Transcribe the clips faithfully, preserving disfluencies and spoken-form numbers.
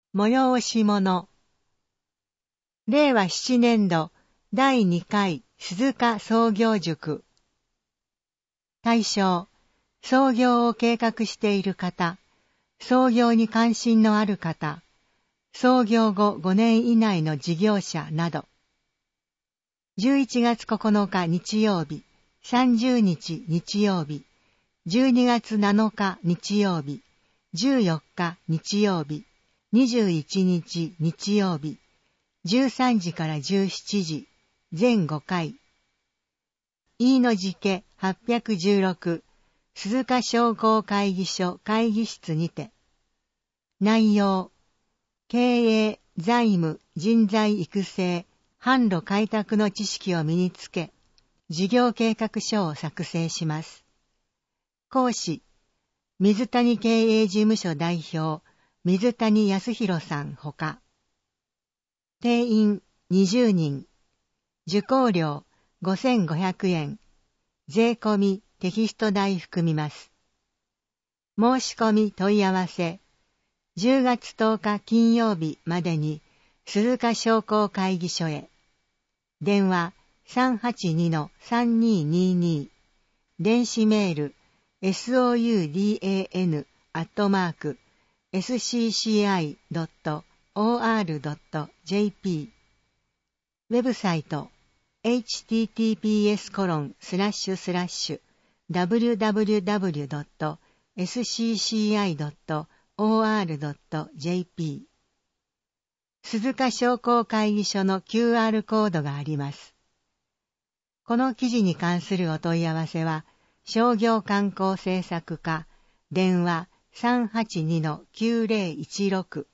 催し物。れいわななねんどだいにかい鈴鹿創業塾。対象、創業を計画している方、創業に関心のある方、創業後ごねん以内の事業者など。じゅういちがつここのか日曜日、さんじゅうにち日曜日、じゅうにがつなのか日曜日、じゅうよっか日曜日、にじゅういちにち日曜日、じゅうさんじからじゅうしちじ、全ごかい。飯野寺家はっぴゃくじゅうろく、鈴鹿商工会議所会議室にて。内容、経営、財務、人材育成、販路開拓の知識を身につけ、事業計画書を作成します。講師、水谷経営事務所代表、水谷康弘さんほか。定員にじゅうにん。受講料ごせんごひゃくえん。税込みテキスト代含みます。申し込み問い合わせ。じゅうがつとおか金曜日までに鈴鹿商工会議所へ。電話 さんはちにのさんにーにーにー。電子メール エスオーユーディーエーエヌ アットマーク エスシーシーアイ ドット オーアール ドット ジェーピー。ウェブサイト エイチティーティーピーエスコロンスラッシュスラッシュダブリュダブリュダブリュドットエスシーシーアイドットオーアールドットジェーピー。鈴鹿商工会議所の キューアール コードがあります。この記事に関するお問い合わせは、商業観光政策課、電話 さんはちにのきゅうぜろいちろく。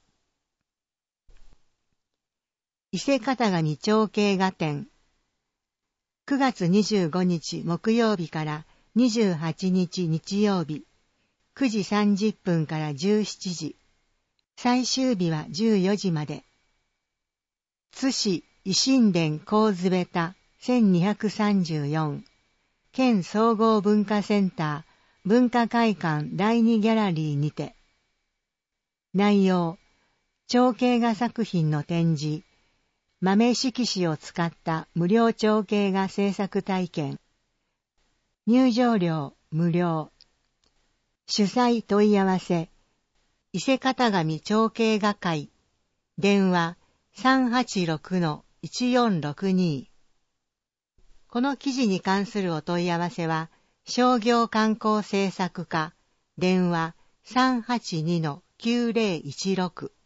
伊勢型紙長径画展。くがつにじゅうごにち木曜日からにじゅうはちにち日曜日、くじさんじゅっぷんからじゅうしちじ、最終日はじゅうよじまで。津市維新伝神津ベタせんにひゃくさんじゅうよん、県総合文化センター文化会館だいにギャラリーにて。内容、長径画作品の展示、豆色紙を使った無料長径画制作体験。入場料無料。主催問い合わせ、伊勢型紙長径画会、電話 さんはちろくのいちよんろくに。この記事に関するお問い合わせは、商業観光政策課、電話 さんはちにのきゅうぜろいちろく。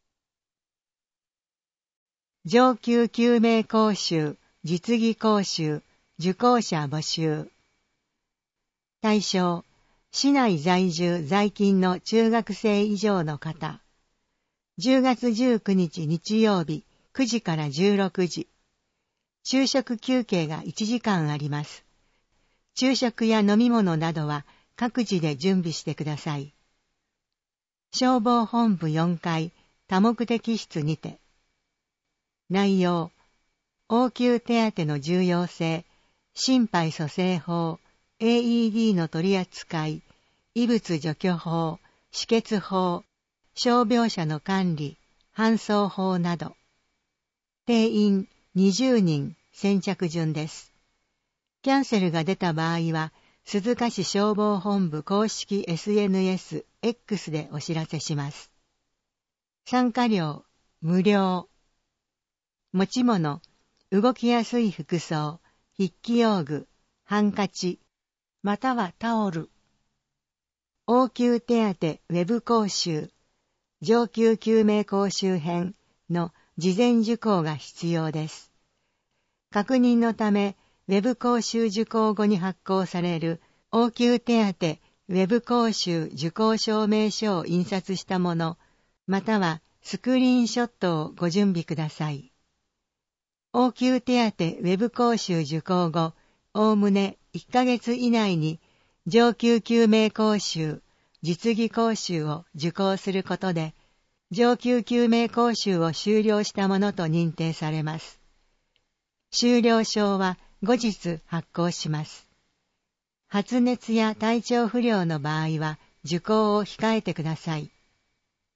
上級救命講習、実技講習、受講者募集。対象、市内在住在勤の中学生以上の方。じゅうがつじゅうくにち日曜日くじからじゅうろくじ。昼食休憩がいちじかんあります。昼食や飲み物などは各自で準備してください。消防本部よんかい多目的室にて。内容、応急手当の重要性、心肺蘇生法、エーイーディー の取り扱い、異物除去法、止血法、傷病者の管理、搬送法など。定員にじゅうにん、先着順です。キャンセルが出た場合は、鈴鹿市消防本部公式 エスエヌエス、X でお知らせします。参加料、無料。持ち物、動きやすい服装、筆記用具、ハンカチ、またはタオル。応急手当ウェブ講習、上級救命講習編の事前受講が必要です。確認のため、ウェブ講習受講後に発行される応急手当ウェブ講習受講証明書を印刷したもの、またはスクリーンショットをご準備ください。応急手当ウェブ講習受講後、おおむねいっかげつ以内に上級救命講習、実技講習を受講することで、上級救命講習を修了したものと認定されます。修了証は後日発行します。発熱や体調不良の場合は受講を控えてください。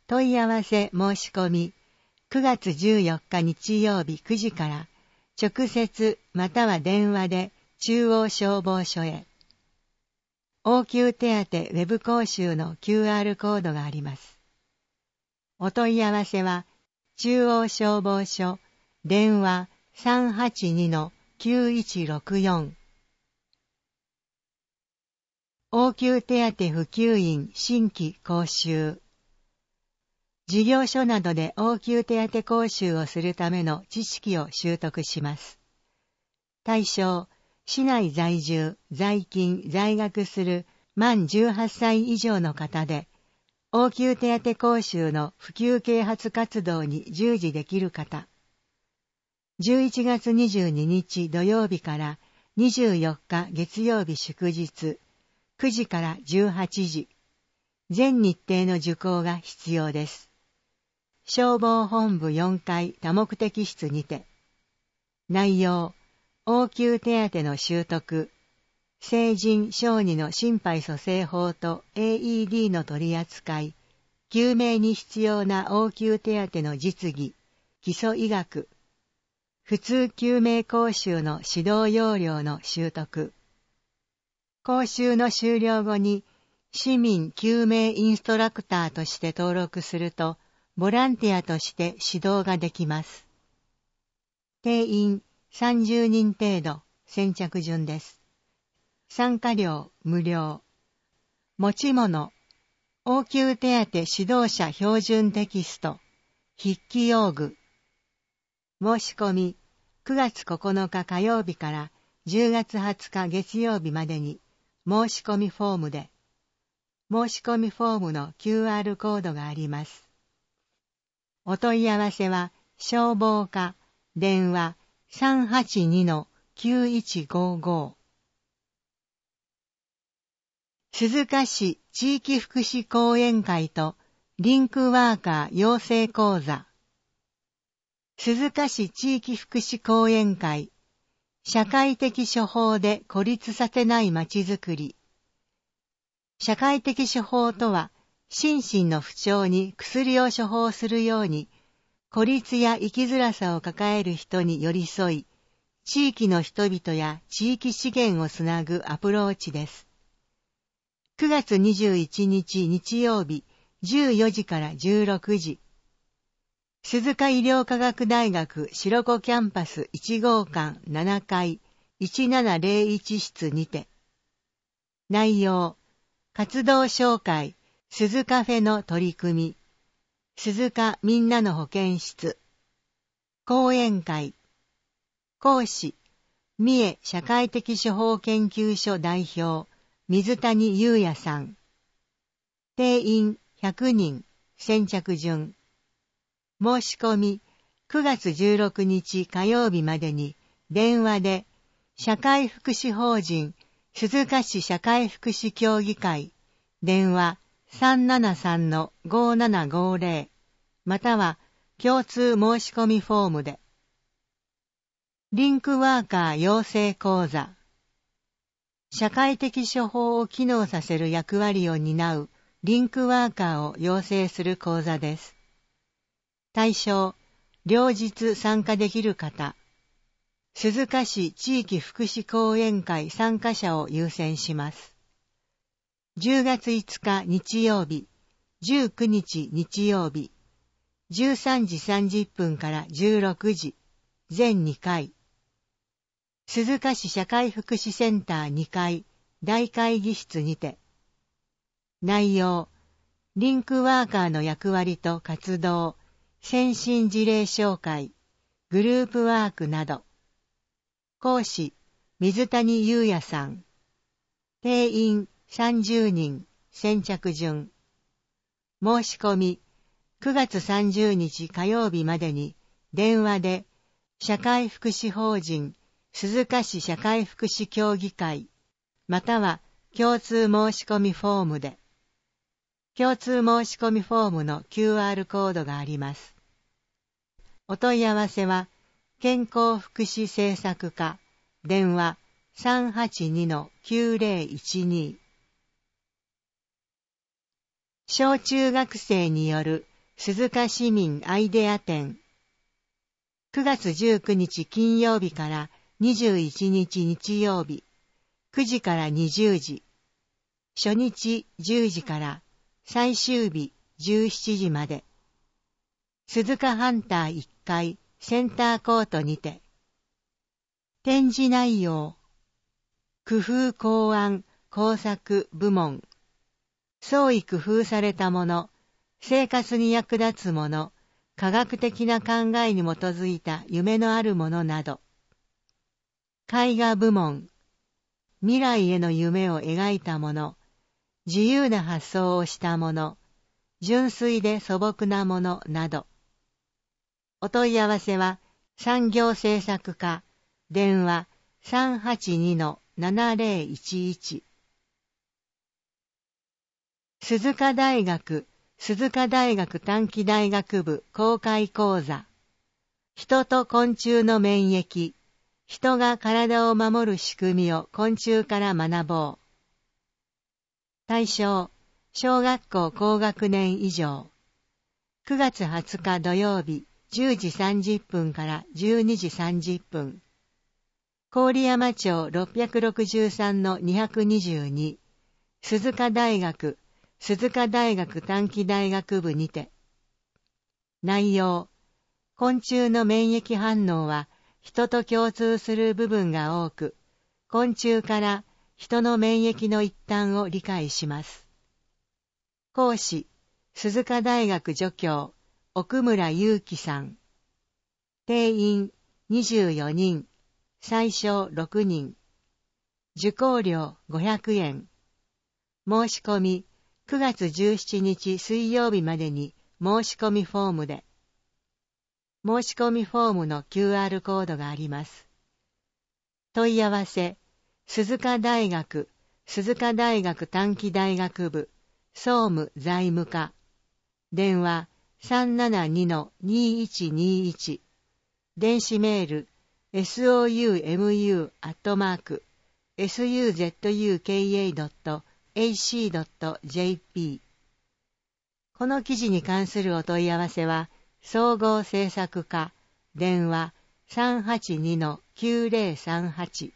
問い合わせ申し込み、くがつじゅうよっか日曜日くじから直接または電話で中央消防署へ。応急手当ウェブ講習の キューアール コードがあります。お問い合わせは中央消防署電話 さんはちにのきゅういちろくよん。応急手当普及員新規講習。事業所などで応急手当講習をするための知識を習得します。対象、市内在住、在勤、在学する満じゅうはっさい以上の方で、応急手当講習の普及啓発活動に従事できる方。じゅういちがつにじゅうににち土曜日からにじゅうよっか月曜日祝日、くじからじゅうはちじ、全日程の受講が必要です。消防本部よんかい多目的室にて。内容、応急手当の習得、成人小児の心肺蘇生法と エーイーディー の取り扱い、救命に必要な応急手当の実技、基礎医学、普通救命講習の指導要領の習得。講習の終了後に市民救命インストラクターとして登録すると、ボランティアとして指導ができます。定員さんじゅうにん程度、先着順です。参加料無料。持ち物、応急手当指導者標準テキスト、筆記用具。申し込み、くがつここのか火曜日からじゅうがつはつか月曜日までに申し込みフォームで、申し込みフォームの キューアール コードがあります。お問い合わせは消防課電話 さんはちにのきゅういちごご。鈴鹿市地域福祉講演会とリンクワーカー養成講座。鈴鹿市地域福祉講演会、社会的処方で孤立させないまちづくり。社会的処方とは、心身の不調に薬を処方するように、孤立や生きづらさを抱える人に寄り添い、地域の人々や地域資源をつなぐアプローチです。くがつにじゅういちにち日曜日じゅうよじからじゅうろくじ、鈴鹿医療科学大学白子キャンパスいちごうかんななかいいちななぜろいち室にて。内容、活動紹介、鈴カフェの取り組み、鈴鹿みんなの保健室、講演会、講師、三重社会的処方研究所代表、水谷優也さん。定員ひゃくにん、先着順。申し込み、くがつじゅうろくにち火曜日までに電話で、社会福祉法人鈴鹿市社会福祉協議会、電話 さんななさんのごななごぜろ または共通申し込みフォームで。リンクワーカー養成講座。社会的処方を機能させる役割を担うリンクワーカーを養成する講座です。対象、両日参加できる方。鈴鹿市地域福祉講演会参加者を優先します。じゅうがついつか日曜日、じゅうくにち日曜日、じゅうさんじさんじゅっぷんからじゅうろくじ、全にかい。鈴鹿市社会福祉センターにかい大会議室にて。内容、リンクワーカーの役割と活動、先進事例紹介、グループワークなど。講師、水谷優也さん。定員さんじゅうにん、先着順。申し込み、くがつさんじゅうにち火曜日までに電話で、社会福祉法人鈴鹿市社会福祉協議会、または共通申し込みフォームで。共通申し込みフォームの キューアール コードがあります。お問い合わせは、健康福祉政策課、電話 さんはちにのきゅうぜろいちに。小中学生による鈴鹿市民アイデア展。くがつじゅうくにち金曜日からにじゅういちにち日曜日、くじからにじゅうじ、初日じゅうじから最終日じゅうしちじまで、鈴鹿ハンターいっかいセンターコートにて。展示内容、工夫考案工作部門、創意工夫されたもの、生活に役立つもの、科学的な考えに基づいた夢のあるものなど。絵画部門、未来への夢を描いたもの、自由な発想をしたもの、純粋で素朴なものなど。お問い合わせは産業政策課、電話 さんはちにのななぜろいちいち。鈴鹿大学鈴鹿大学短期大学部公開講座。人と昆虫の免疫。人が体を守る仕組みを昆虫から学ぼう。対象、小学校高学年以上。くがつはつか土曜日じゅうじさんじゅっぷんからじゅうにじさんじゅっぷん。郡山町 ろっぴゃくろくじゅうさんのにひゃくにじゅうに。鈴鹿大学鈴鹿大学短期大学部にて。内容、昆虫の免疫反応は人と共通する部分が多く、昆虫から人の免疫の一端を理解します。講師、鈴鹿大学助教、奥村祐樹さん。定員にじゅうよにん、最小ろくにん。受講料ごひゃくえん。申し込み、くがつじゅうしちにち水曜日までに申し込みフォームで。申し込みフォームの キューアール コードがあります。問い合わせ、鈴鹿大学、鈴鹿大学短期大学部、総務財務課。電話 さんななにのにいちにいち。電子メール、ソウム アットマーク、スユーゼットユーケーエー ドット エーシー ドット ジェーピー。この記事に関するお問い合わせは、総合制作課、電話 さんはちにのきゅうぜろさんはち。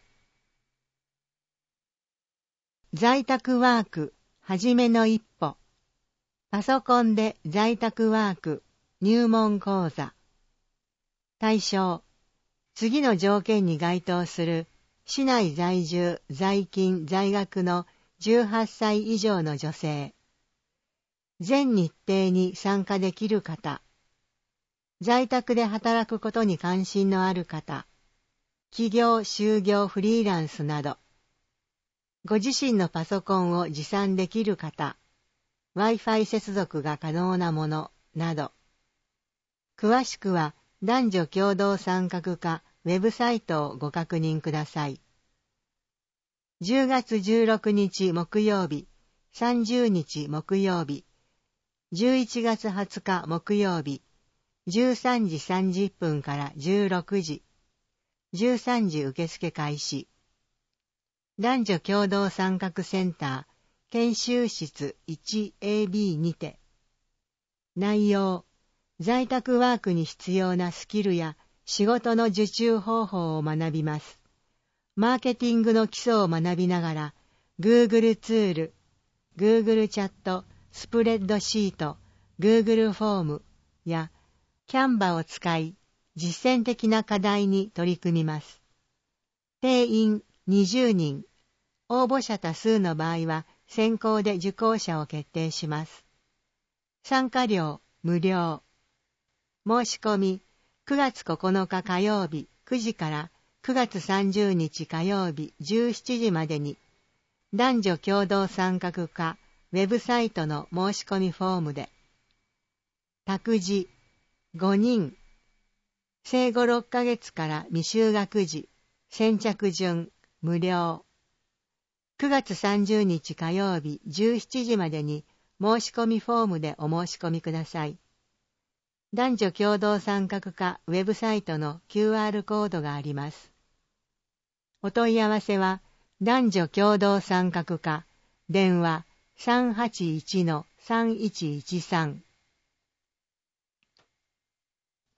在宅ワーク、はじめの一歩。パソコンで在宅ワーク、入門講座。対象、次の条件に該当する、市内在住、在勤、在学のじゅうはっさい以上の女性。全日程に参加できる方。在宅で働くことに関心のある方。企業、就業、フリーランスなど。ご自身のパソコンを持参できる方。Wi-Fi 接続が可能なものなど。詳しくは男女共同参画課ウェブサイトをご確認ください。じゅうがつじゅうろくにち木曜日、さんじゅうにち木曜日、じゅういちがつはつか木曜日、じゅうさんじさんじゅっぷんからじゅうろくじ、じゅうさんじ受付開始。男女共同参画センター、研修室 いちエービー にて。内容、在宅ワークに必要なスキルや仕事の受注方法を学びます。マーケティングの基礎を学びながら、Google ツール、Google チャット、スプレッドシート、Google フォームや Canva を使い、実践的な課題に取り組みます。定員にじゅうにん、応募者多数の場合は先行で受講者を決定します。参加料無料。申し込み、くがつここのか火曜日くじからくがつさんじゅうにち火曜日じゅうしちじまでに、男女共同参画課ウェブサイトの申し込みフォームで。託児、ごにん。生後ろっかげつから未就学児、先着順、無料。くがつさんじゅうにち火曜日じゅうしちじまでに申し込みフォームでお申し込みください。男女共同参画課ウェブサイトの キューアール コードがあります。お問い合わせは男女共同参画課、電話 さんはちいちのさんいちいちさん。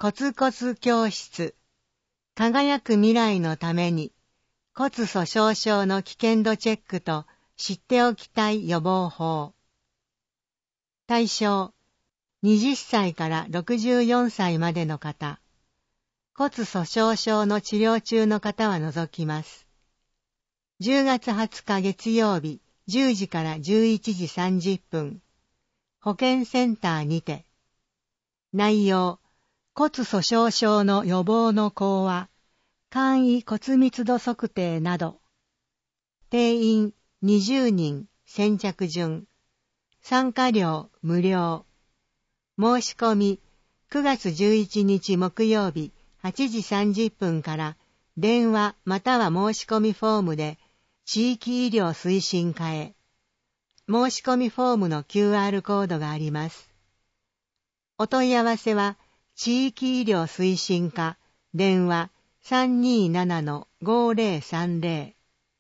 コツコツ教室、輝く未来のために、骨粗しょう症の危険度チェックと知っておきたい予防法。対象、はたちからろくじゅうよんさいまでの方。骨粗しょう症の治療中の方は除きます。じゅうがつはつか月曜日、じゅうじからじゅういちじさんじゅっぷん。保健センターにて。内容、骨粗しょう症の予防の講話、簡易骨密度測定など。定員にじゅうにん、先着順。参加料無料。申し込みくがつじゅういちにち木曜日はちじさんじゅっぷんから電話または申し込みフォームで地域医療推進課へ。申し込みフォームの キューアール コードがあります。お問い合わせは地域医療推進課電話 さんにーななのごーぜろさんぜ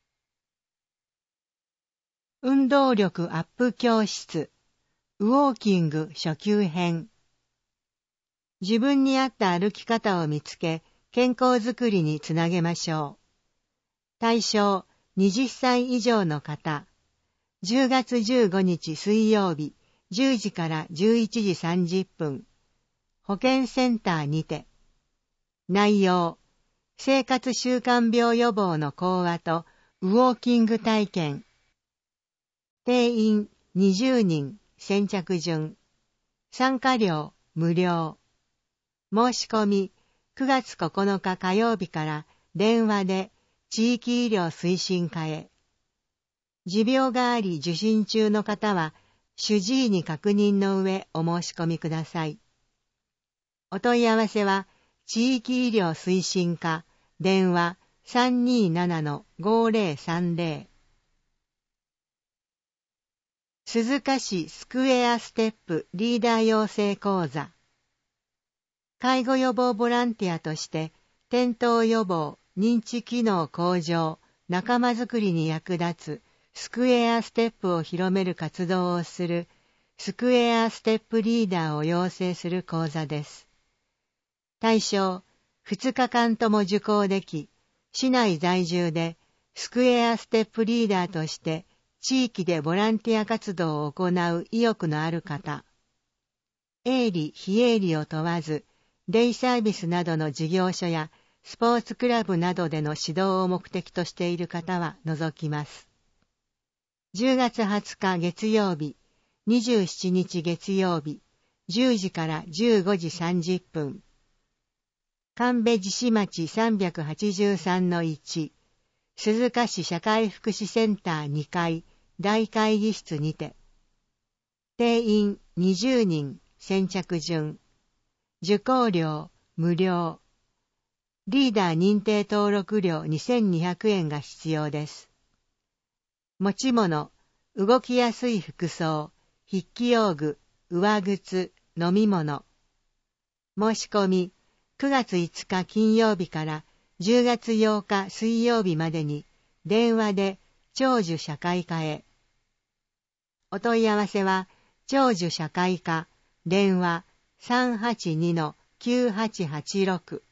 ろ。運動力アップ教室、ウォーキング初級編。自分に合った歩き方を見つけ、健康づくりにつなげましょう。対象、はたち以上の方。じゅうがつじゅうごにち水曜日、じゅうじからじゅういちじさんじゅっぷん。保健センターにて。内容、生活習慣病予防の講話とウォーキング体験。定員にじゅうにん、先着順。参加料無料。申し込みくがつここのか火曜日から電話で地域医療推進課へ。持病があり受診中の方は主治医に確認の上お申し込みください。お問い合わせは地域医療推進課電話 さんにーななのごーぜろさんぜろ。鈴鹿市スクエアステップリーダー養成講座。介護予防ボランティアとして転倒予防、認知機能向上、仲間づくりに役立つスクエアステップを広める活動をするスクエアステップリーダーを養成する講座です。対象、ふつかかんとも受講でき、市内在住でスクエアステップリーダーとして地域でボランティア活動を行う意欲のある方。営利、非営利を問わず、デイサービスなどの事業所やスポーツクラブなどでの指導を目的としている方は除きます。じゅうがつはつか月曜日、にじゅうしちにち月曜日、じゅうじからじゅうごじさんじゅっぷん。神戸地市町 さんびゃくはちじゅうさんのいち、鈴鹿市社会福祉センターにかい大会議室にて。定員にじゅうにん、先着順。受講料無料。リーダー認定登録料にせんにひゃくえんが必要です。持ち物、動きやすい服装、筆記用具、上靴、飲み物。申し込み、くがついつか金曜日からじゅうがつようか水曜日までに電話で長寿社会課へ。お問い合わせは長寿社会課電話 さんはちにのきゅうはちはちろく。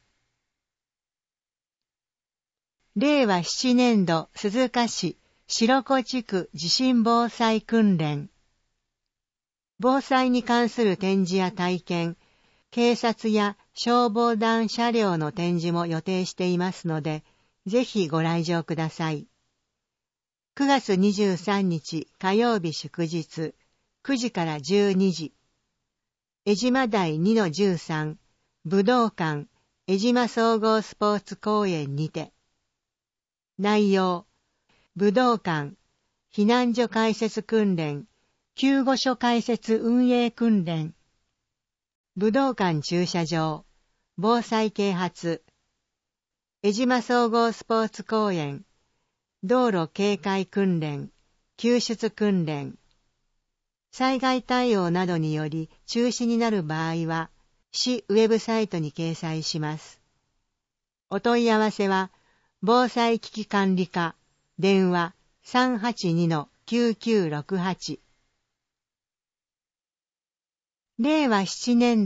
れいわななねんど鈴鹿市白子地区地震防災訓練。防災に関する展示や体験、警察や消防団車両の展示も予定していますので、ぜひご来場ください。くがつにじゅうさんにち火曜日祝日、くじからじゅうにじ。江島台 にのじゅうさん、武道館、江島総合スポーツ公園にて。内容、武道館、避難所開設訓練、救護所開設運営訓練。武道館駐車場、防災啓発。江島総合スポーツ公園、道路警戒訓練、救出訓練。災害対応などにより中止になる場合は、市ウェブサイトに掲載します。お問い合わせは、防災危機管理課、電話 さんはちにのきゅうきゅうろくはち。れいわななねんど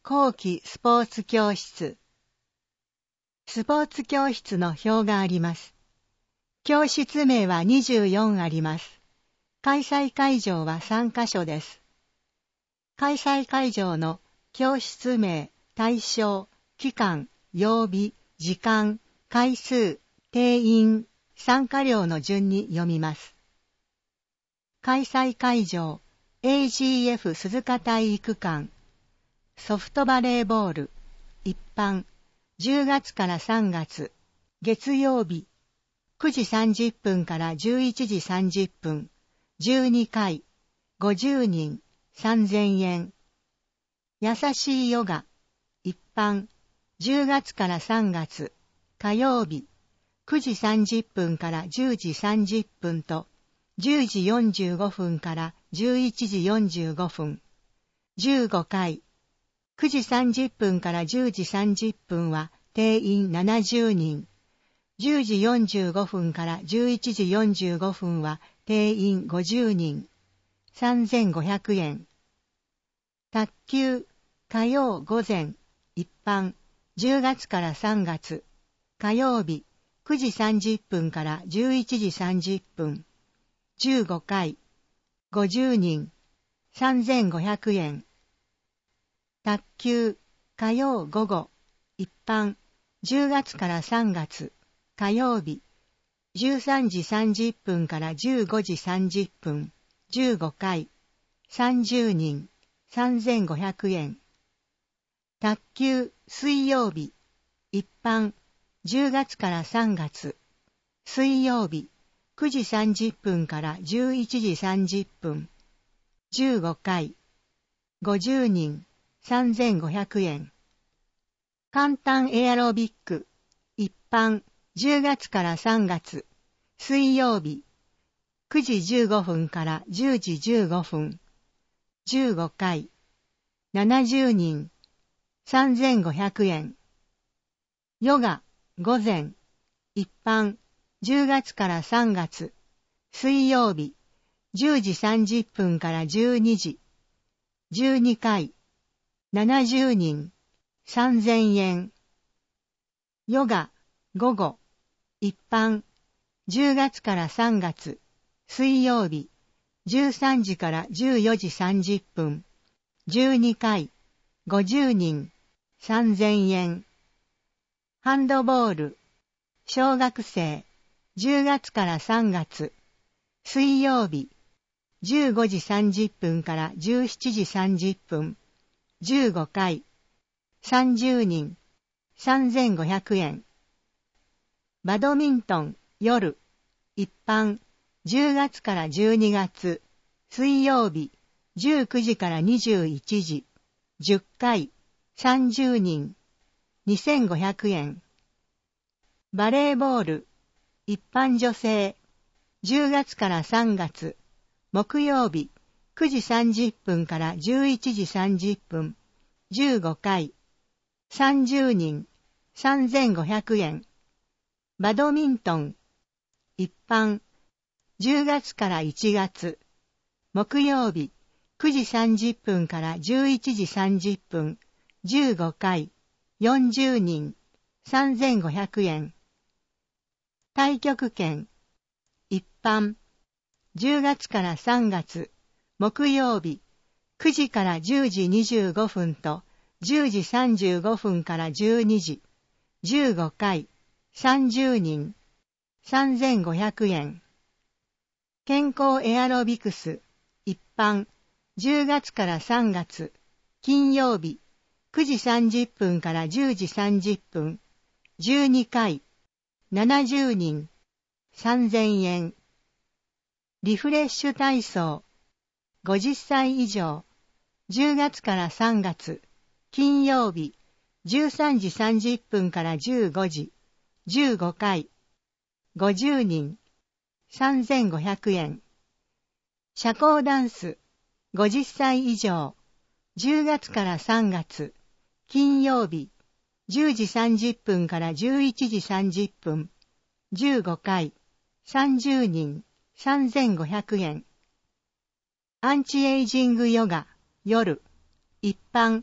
後期スポーツ教室。スポーツ教室の表があります。教室名はにじゅうよんあります。開催会場はさんカ所です。開催会場の教室名、対象、期間、曜日、時間、回数、定員、参加料の順に読みます。開催会場、エージーエフ 鈴鹿体育館。ソフトバレーボール、一般、じゅうがつからさんがつ、月曜日、くじさんじゅっぷんからじゅういちじさんじゅっぷん、じゅうにかい、ごじゅうにん、さんぜんえん。優しいヨガ、一般、じゅうがつからさんがつ、火曜日、くじさんじゅっぷんからじゅうじさんじゅっぷんと、じゅうじよんじゅうごふんからじゅういちじよんじゅうごふん、じゅうごかい、くじさんじゅっぷんからじゅうじさんじゅっぷんは定員ななじゅうにん、じゅうじよんじゅうごふんからじゅういちじよんじゅうごふんは定員ごじゅうにん、さんぜんごひゃくえん。卓球、火曜午前、一般、じゅうがつからさんがつ、火曜日、くじさんじゅっぷんからじゅういちじさんじゅっぷん、じゅうごかい、ごじゅうにん、さんぜんごひゃくえん。卓球、火曜午後、一般、じゅうがつからさんがつ、火曜日、じゅうさんじさんじゅっぷんからじゅうごじさんじゅっぷん、じゅうごかい、さんじゅうにん、さんぜんごひゃくえん。卓球、水曜日、一般、じゅうがつからさんがつ、水曜日、くじさんじゅっぷんからじゅういちじさんじゅっぷん、じゅうごかい、ごじゅうにん、さんぜんごひゃくえん。簡単エアロビック、一般、じゅうがつからさんがつ、水曜日、くじじゅうごふんからじゅうじじゅうごふん、じゅうごかい、ななじゅうにん、さんぜんごひゃくえん。ヨガ、午前、一般、じゅうがつからさんがつ、水曜日、じゅうじさんじゅっぷんからじゅうにじ、じゅうにかい、ななじゅうにん、さんぜんえん。ヨガ、午後、一般、じゅうがつからさんがつ、水曜日、じゅうさんじからじゅうよじさんじゅっぷん、じゅうにかい、ごじゅうにん、さんぜんえん。ハンドボール、小学生、じゅうがつからさんがつ、水曜日、じゅうごじさんじゅっぷんからじゅうしちじさんじゅっぷん、じゅうごかい、さんじゅうにん、さんぜんごひゃくえん。バドミントン、夜、一般、じゅうがつからじゅうにがつ、水曜日、じゅうくじからにじゅういちじ、じゅっかい、さんじゅうにん、にせんごひゃくえん。バレーボール、一般女性、じゅうがつからさんがつ、木曜日、くじさんじゅっぷんからじゅういちじさんじゅっぷん、じゅうごかい、さんじゅうにん、さんぜんごひゃくえん。バドミントン、一般、じゅうがつからいちがつ、木曜日、くじさんじゅっぷんからじゅういちじさんじゅっぷん、じゅうごかい、よんじゅうにん、さんぜんごひゃくえん。太極拳、一般、じゅうがつからさんがつ、木曜日、くじからじゅうじにじゅうごふんとじゅうじさんじゅうごふんからじゅうにじ、じゅうごかい、さんじゅうにん、さんぜんごひゃくえん。健康エアロビクス、一般、じゅうがつからさんがつ、金曜日、くじさんじゅっぷんからじゅうじさんじゅっぷん、じゅうにかい、ななじゅうにん、さんぜんえん。リフレッシュ体操、ごじゅっさい以上、じゅうがつからさんがつ、金曜日、じゅうさんじさんじゅっぷんからじゅうごじ、じゅうごかい、ごじゅうにん、さんぜんごひゃくえん。社交ダンス、ごじゅっさい以上、じゅうがつからさんがつ、金曜日、じゅうじさんじゅっぷんからじゅういちじさんじゅっぷん、じゅうごかい、さんじゅうにん、さんぜんごひゃくえん。アンチエイジングヨガ、夜、一般、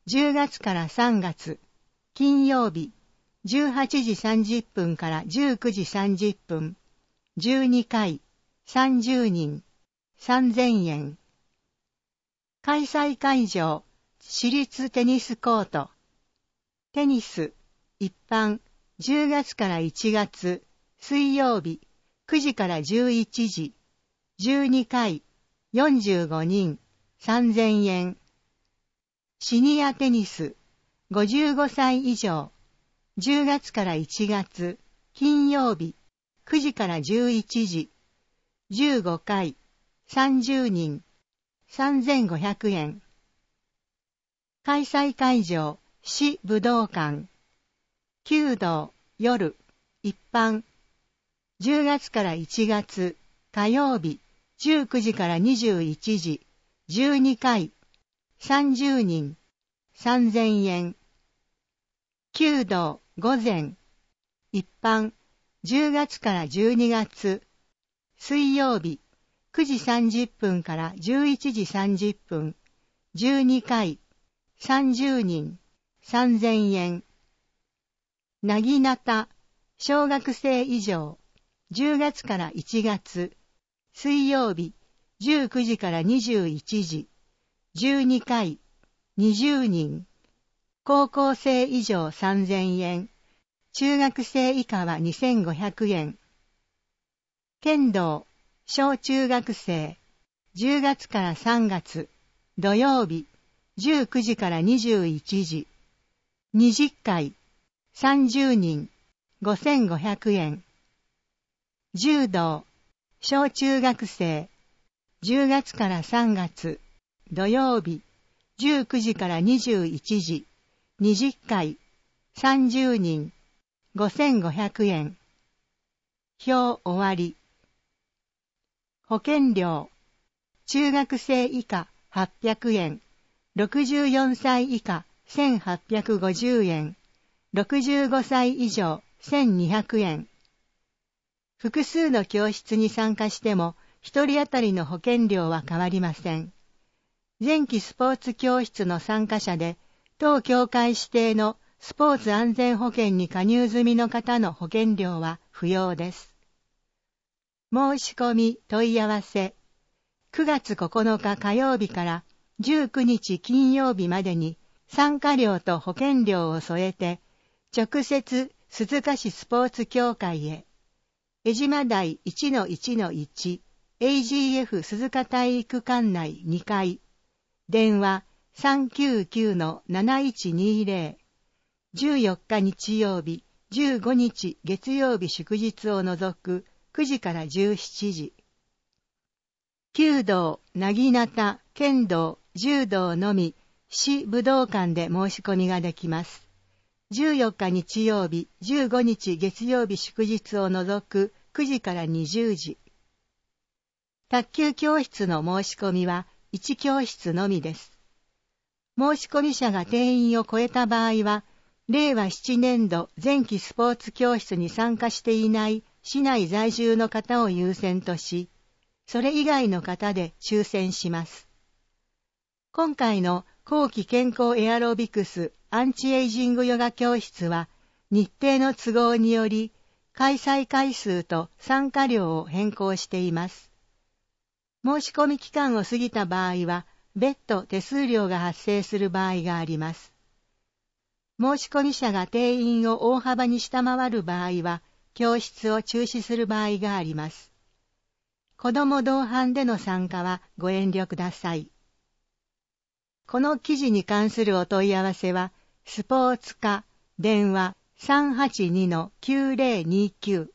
じゅうがつからさんがつ、金曜日、じゅうはちじさんじゅっぷんからじゅうくじさんじゅっぷん、じゅうにかい、さんじゅうにん、さんぜんえん。開催会場、私立テニスコート。テニス、一般、じゅうがつからいちがつ、水曜日、くじからじゅういちじ、じゅうにかい、よんじゅうごにん、さんぜんえん。シニアテニス、ごじゅうごさい以上、じゅうがつからいちがつ、金曜日、くじからじゅういちじ、じゅうごかい、さんじゅうにん、さんぜんごひゃくえん。開催会場、市武道館。弓道、夜、一般。じゅうがつからいちがつ、火曜日、じゅうくじからにじゅういちじ、じゅうにかい、さんじゅうにん、さんぜんえん。弓道、午前、一般。じゅうがつからじゅうにがつ、水曜日、くじさんじゅっぷんからじゅういちじさんじゅっぷん、じゅうにかい、さんじゅうにん、さんぜんえん。なぎなた、小学生以上、じゅうがつからいちがつ、水曜日、じゅうくじからにじゅういちじ、じゅうにかい、にじゅうにん。高校生以上さんぜんえん、中学生以下はにせんごひゃくえん。剣道、小中学生、じゅうがつからさんがつ、土曜日、じゅうくじからにじゅういちじ、にじゅっかい、さんじゅうにん、ごせんごひゃくえん。柔道、小中学生、じゅうがつからさんがつ、土曜日、じゅうくじからにじゅういちじ、にじゅっかい、さんじゅうにん、ごせんごひゃくえん。表終わり。保険料、中学生以下はっぴゃくえん、ろくじゅうよんさい以下せんはっぴゃくごじゅうえん、ろくじゅうごさい以上せんにひゃくえん。複数の教室に参加しても一人当たりの保険料は変わりません。前期スポーツ教室の参加者で当協会指定のスポーツ安全保険に加入済みの方の保険料は不要です。申し込み問い合わせ。くがつここのか火曜日からじゅうくにち金曜日までに参加料と保険料を添えて直接鈴鹿市スポーツ協会へ。江島台 いちのいちのいち エージーエフ 鈴鹿体育館内にかい。電話 さんきゅうきゅうのなないちにぜろ。じゅうよっか日曜日、じゅうごにち月曜日祝日を除くくじからじゅうしちじ。弓道、なぎなた、剣道、柔道のみ、市武道館で申し込みができます。じゅうよっか日曜日、じゅうごにち月曜日祝日を除くくじからにじゅうじ。卓球教室の申し込みはいち教室のみです。申し込み者が定員を超えた場合は、れいわななねんど前期スポーツ教室に参加していない市内在住の方を優先とし、それ以外の方で抽選します。今回の後期健康エアロビクスアンチエイジングヨガ教室は日程の都合により開催回数と参加料を変更しています。申し込み期間を過ぎた場合は別途手数料が発生する場合があります。申し込み者が定員を大幅に下回る場合は教室を中止する場合があります。子ども同伴での参加はご遠慮ください。この記事に関するお問い合わせは、スポーツ課電話 さんはちにのきゅうぜろにきゅう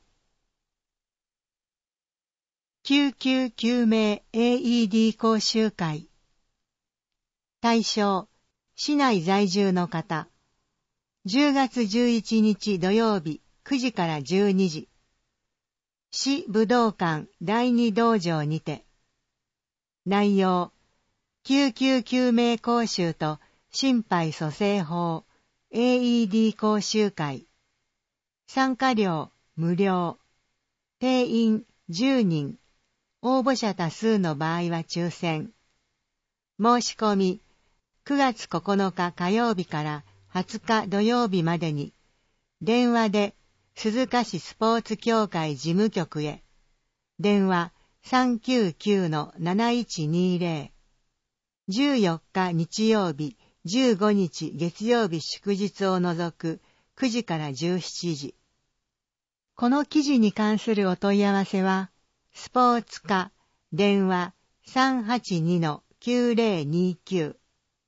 救急救命 エーイーディー 講習会。対象、市内在住の方。じゅうがつじゅういちにち土曜日くじからじゅうにじ。市武道館だいに道場にて。内容、救急救命講習と心肺蘇生法 エーイーディー 講習会。参加料無料。定員じゅうにん。応募者多数の場合は抽選。申し込みくがつここのか火曜日からはつか土曜日までに、電話で鈴鹿市スポーツ協会事務局へ、電話 さんきゅうきゅうのなないちにぜろ、じゅうよっか日曜日、じゅうごにち月曜日祝日を除くくじからじゅうしちじ。この記事に関するお問い合わせは、スポーツ課電話 さんはちにのきゅうぜろにきゅう。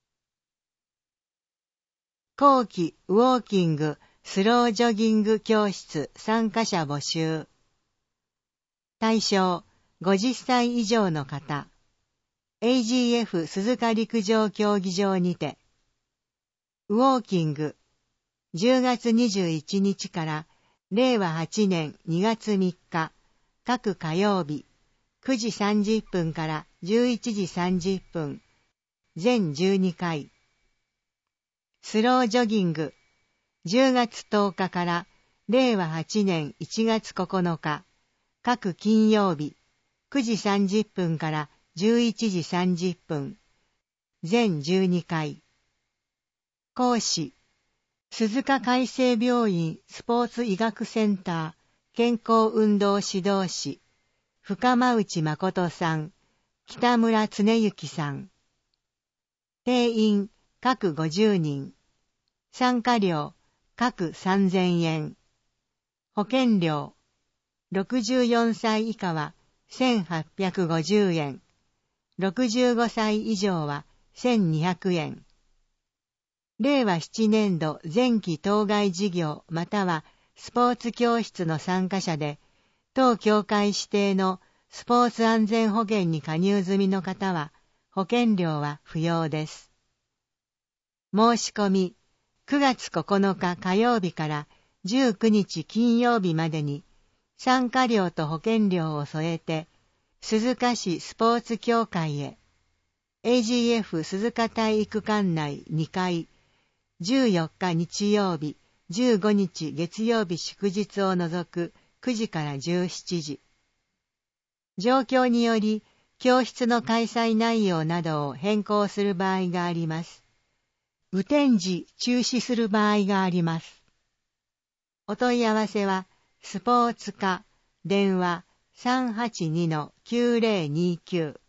後期ウォーキングスロージョギング教室参加者募集。対象ごじゅっさい以上の方。エージーエフ 鈴鹿陸上競技場にて。ウォーキングじゅうがつにじゅういちにちかられいわはちねんにがつみっか各火曜日くじさんじゅっぷんからじゅういちじさんじゅっぷん全じゅうにかい。スロージョギングじゅうがつとおかかられいわはちねんいちがつここのか各金曜日くじさんじゅっぷんからじゅういちじさんじゅっぷん全じゅうにかい。講師鈴鹿海生病院スポーツ医学センター健康運動指導士深間内誠さん、北村恒之さん。定員各ごじゅうにん。参加料各さんぜんえん。保険料ろくじゅうよんさい以下はせんはっぴゃくごじゅうえん。ろくじゅうごさい以上はせんにひゃくえん。れいわななねんど前期当該事業またはスポーツ教室の参加者で、当協会指定のスポーツ安全保険に加入済みの方は保険料は不要です。申し込みくがつここのか火曜日からじゅうくにち金曜日までに参加料と保険料を添えて鈴鹿市スポーツ協会へ エージーエフ 鈴鹿体育館内にかいじゅうよっか日曜日じゅうごにち月曜日祝日を除くくじからじゅうしちじ。状況により教室の開催内容などを変更する場合があります。雨天時中止する場合があります。お問い合わせはスポーツ課電話 さんはちにのきゅうぜろにきゅう。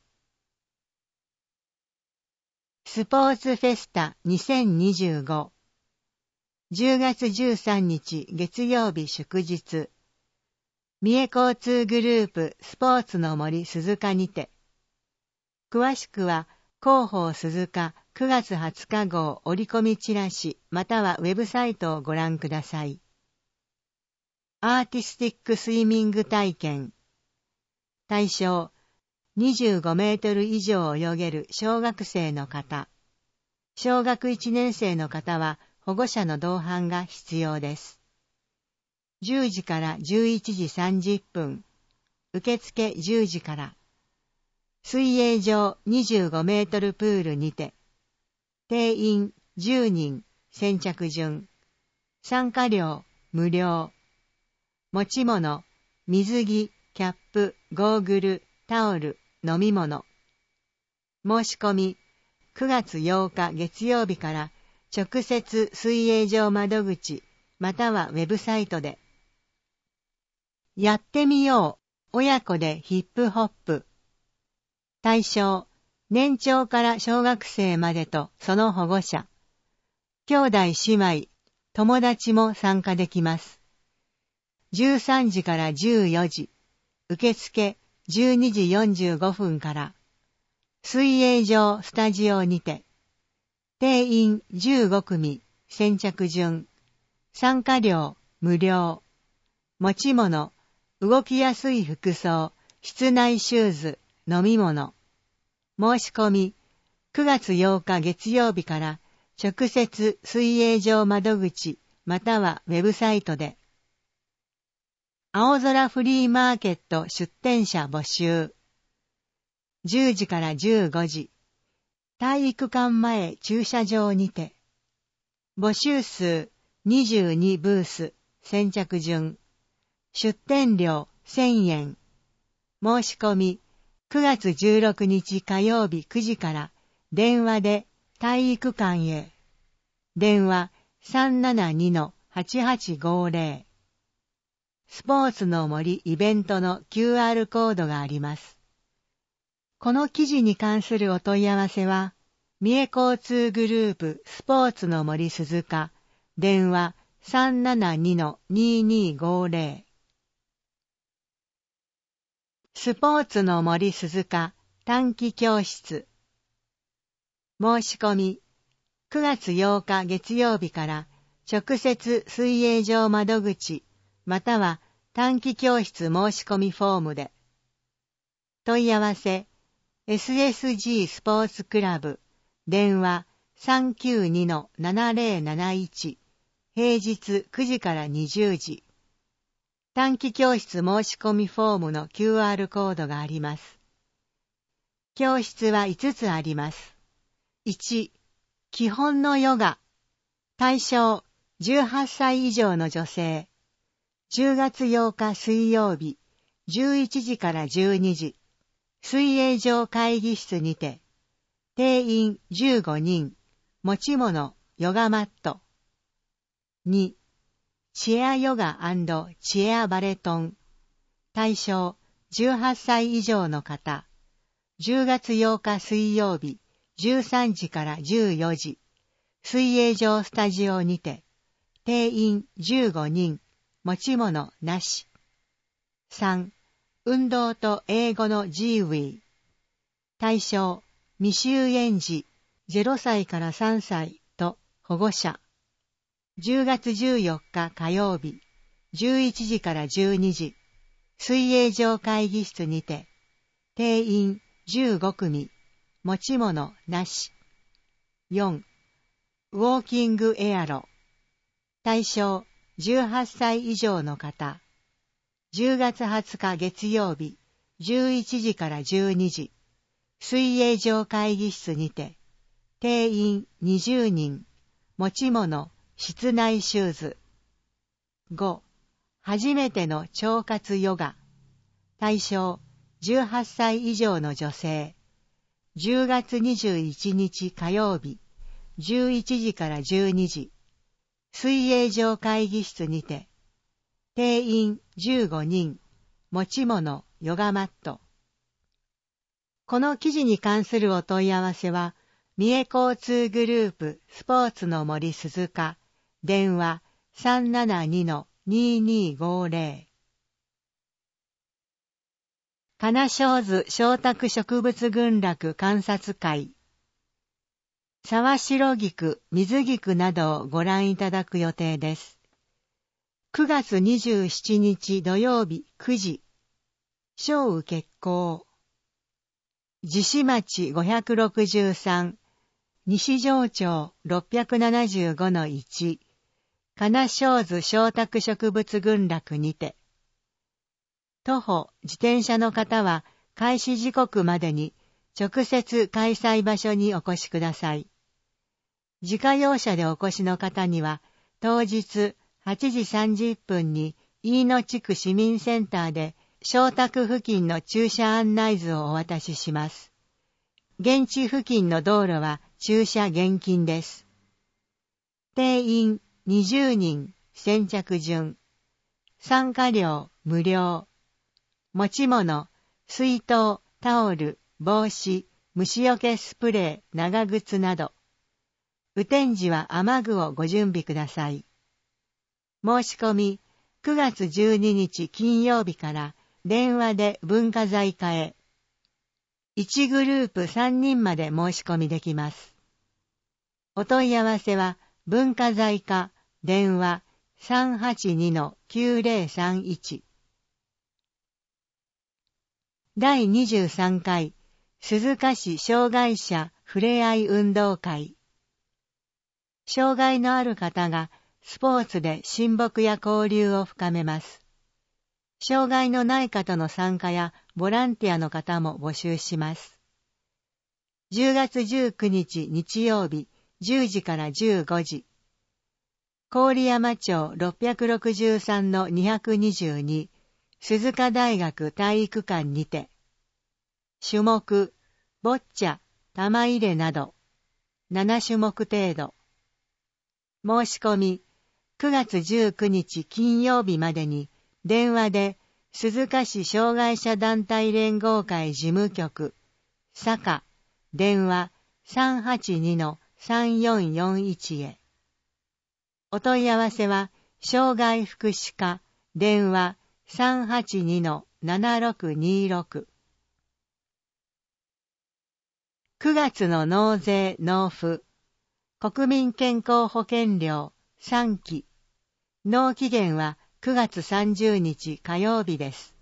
スポーツフェスタにせんにじゅうご。じゅうがつじゅうさんにち月曜日祝日。三重交通グループスポーツの森鈴鹿にて。詳しくは広報鈴鹿くがつはつか号折り込みチラシまたはウェブサイトをご覧ください。アーティスティックスイミング体験。対象にじゅうごメートル以上泳げる小学生の方。小学いちねん生の方は保護者の同伴が必要です。じゅうじからじゅういちじさんじゅっぷん。受付じゅうじから。水泳場にじゅうごメートルプールにて。定員じゅうにん、先着順。参加料無料。持ち物、水着、キャップ、ゴーグル、タオル、飲み物。申し込み、くがつようか月曜日から直接水泳場窓口またはウェブサイトで。やってみよう、親子でヒップホップ。対象、年長から小学生までとその保護者。兄弟姉妹、友達も参加できます。じゅうさんじからじゅうよじ、受付じゅうにじよんじゅうごふんから、水泳場スタジオにて、定員じゅうごくみ、先着順、参加料無料、持ち物、動きやすい服装、室内シューズ、飲み物。申し込み、くがつようか月曜日から直接水泳場窓口またはウェブサイトで。青空フリーマーケット出店者募集。じゅうじからじゅうごじ。体育館前駐車場にて。募集数にじゅうにブース、先着順。出店料せんえん。申し込み、くがつじゅうろくにち火曜日くじから電話で体育館へ。電話 さんななにのはちはちごぜろ。スポーツの森イベントの キューアール コードがあります。この記事に関するお問い合わせは、三重交通グループスポーツの森鈴鹿、電話 さんななにのににごぜろ。スポーツの森鈴鹿短期教室。申し込み、くがつようか月曜日から直接水泳場窓口または短期教室申し込みフォームで。問い合わせ エスエスジー スポーツクラブ電話 さんきゅうにのななぜろなないち 平日くじからにじゅうじ。短期教室申し込みフォームの キューアール コードがあります。教室はいつつあります。いち、基本のヨガ。対象じゅうはっさい以上の女性。じゅうがつようか水曜日、じゅういちじからじゅうにじ。水泳場会議室にて。定員じゅうごにん。持ち物、ヨガマット。に、チェアヨガ&チェアバレトン。対象じゅうはっさい以上の方。じゅうがつようか水曜日、じゅうさんじからじゅうよじ。水泳場スタジオにて。定員じゅうごにん。持ち物なし。さん、運動と英語の ジーウィー。対象未就園児ゼロさいからさんさいと保護者。じゅうがつじゅうよっか火曜日、じゅういちじからじゅうにじ。水泳場会議室にて。定員じゅうごくみ。持ち物なし。よん、ウォーキングエアロ。対象じゅうはっさい以上の方。じゅうがつはつか月曜日、じゅういちじからじゅうにじ。水泳場会議室にて。定員にじゅうにん。持ち物、室内シューズ。ご、初めての腸活ヨガ。対象じゅうはっさい以上の女性。じゅうがつにじゅういちにち火曜日、じゅういちじからじゅうにじ。水泳場会議室にて。定員じゅうごにん。持ち物、ヨガマット。この記事に関するお問い合わせは、三重交通グループスポーツの森鈴鹿、電話 さんななにのににごぜろ。金正図小卓植物群落観察会。沢白菊、水菊などをご覧いただく予定です。くがつにじゅうしちにち土曜日くじ。小雨決行。地市町ごひゃくろくじゅうさん、西条町 ろっぴゃくななじゅうごのいち、金正図小卓植物群落にて。徒歩、自転車の方は開始時刻までに直接開催場所にお越しください。自家用車でお越しの方には当日はちじさんじゅっぷんに飯野地区市民センターで小卓付近の駐車案内図をお渡しします。現地付近の道路は駐車厳禁です。定員にじゅうにん先着順。参加料無料。持ち物、水筒、タオル、帽子、虫除けスプレー、長靴など。雨天時は雨具をご準備ください。申し込み、くがつじゅうににち金曜日から電話で文化財課へ。いちグループさんにんまで申し込みできます。お問い合わせは文化財課電話 さんはちにのきゅうぜろさんいち。だいにじゅうさんかい鈴鹿市障害者ふれあい運動会。障害のある方がスポーツで親睦や交流を深めます。障害のない方の参加やボランティアの方も募集します。じゅうがつじゅうくにち日曜日じゅうじからじゅうごじ。郡山町ろっぴゃくろくじゅうさんのにひゃくにじゅうに鈴鹿大学体育館にて。種目、ボッチャ、玉入れなど。 ななしゅもく程度。申し込み、くがつじゅうくにち金曜日までに電話で鈴鹿市障害者団体連合会事務局、坂、電話 さんはちにのさんよんよんいち へ。お問い合わせは、障害福祉課、電話 さんはちにのななろくにろく。くがつの納税納付、国民健康保険料さんき、納期限はくがつさんじゅうにち火曜日です。